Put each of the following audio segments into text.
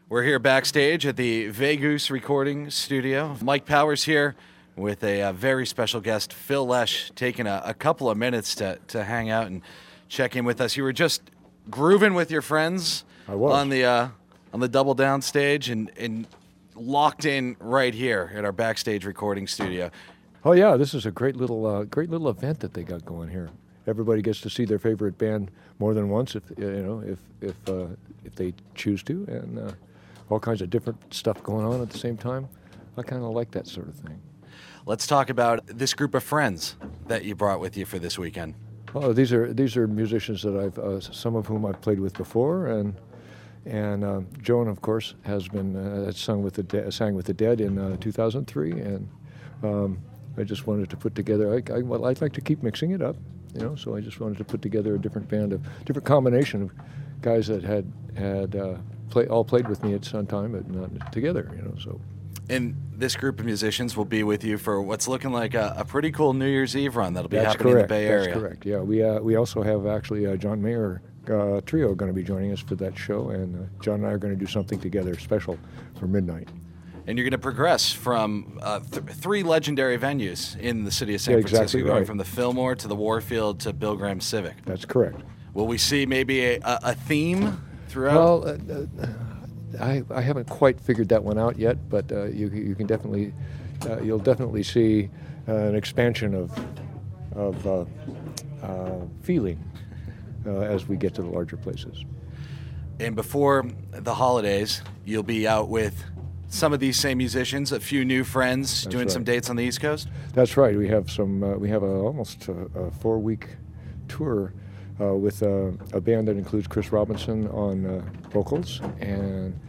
We're here backstage at the Vegoose recording studio. Mike Powers here with a very special guest, Phil Lesh, taking a couple of minutes to hang out and check in with us. You were just grooving with your friends on the Double Down stage and locked in right here at our backstage recording studio. Oh yeah, this is a great little event that they got going here. Everybody gets to see their favorite band more than once, if they choose to, and all kinds of different stuff going on at the same time. I kind of like that sort of thing. Let's talk about this group of friends that you brought with you for this weekend. Oh, these are musicians that I've some of whom I've played with before, and Joan, of course, has been sang with the Dead in 2003, and I just wanted to put together. I'd like to keep mixing it up, So I just wanted to put together a different combination of guys that had all played with me at some time, but not together, So. And this group of musicians will be with you for what's looking like a pretty cool New Year's Eve run that'll be happening in the Bay Area. That's correct. Yeah, we also have actually John Mayer trio going to be joining us for that show, and John and I are going to do something together special for midnight. And you're going to progress from three legendary venues in the city of San Francisco, exactly going right. from the Fillmore to the Warfield to Bill Graham Civic. That's correct. Will we see maybe a theme throughout? Well, I haven't quite figured that one out yet, but you can definitely you'll definitely see an expansion of feeling as we get to the larger places. And before the holidays, you'll be out with some of these same musicians, a few new friends, That's doing right. some dates on the East Coast? That's right. We have almost a 4-week tour with a band that includes Chris Robinson on vocals and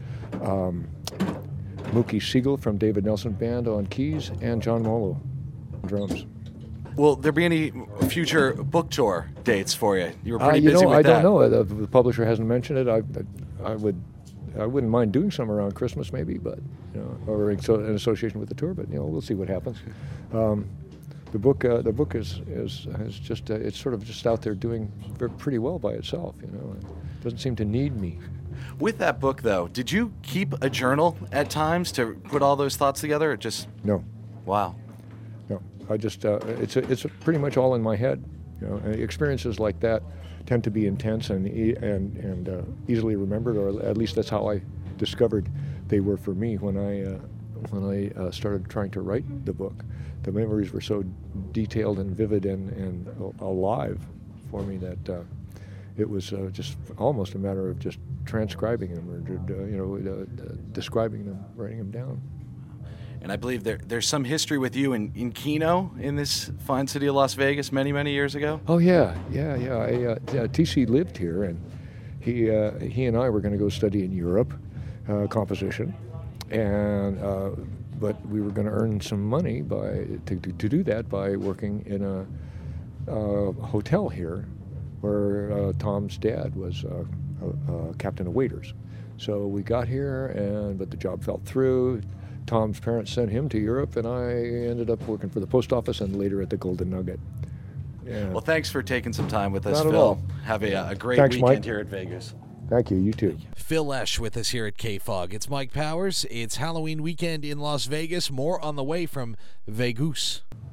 Mookie Siegel from David Nelson Band on keys and John Molo on drums. Will there be any future book tour dates for you? You were pretty busy with I that. don't know. The publisher hasn't mentioned it. I wouldn't mind doing some around Christmas maybe, but or in association with the tour. But we'll see what happens. The book is just it's sort of just out there doing pretty well by itself. It doesn't seem to need me. With that book, though, did you keep a journal at times to put all those thoughts together, or just No. Wow? No, I just it's pretty much all in my head. Experiences like that tend to be intense and easily remembered, or at least that's how I discovered they were for me when I started trying to write the book. The memories were so detailed and vivid and alive for me that it was just almost a matter of just transcribing them or describing them, writing them down. And I believe there's some history with you in Keno in this fine city of Las Vegas many, many years ago. Oh yeah. TC lived here, and he and I were going to go study in Europe, composition, and but we were going to earn some money to do that by working in a hotel here, where Tom's dad was captain of waiters. So we got here, but the job fell through. Tom's parents sent him to Europe, and I ended up working for the post office and later at the Golden Nugget. Yeah. Well, thanks for taking some time with us, Not at Phil. all. Have a great Thanks, weekend Mike. here at Vegas. Thank you. You too. Phil Lesh with us here at KFOG. It's Mike Powers. It's Halloween weekend in Las Vegas. More on the way from Vegoose.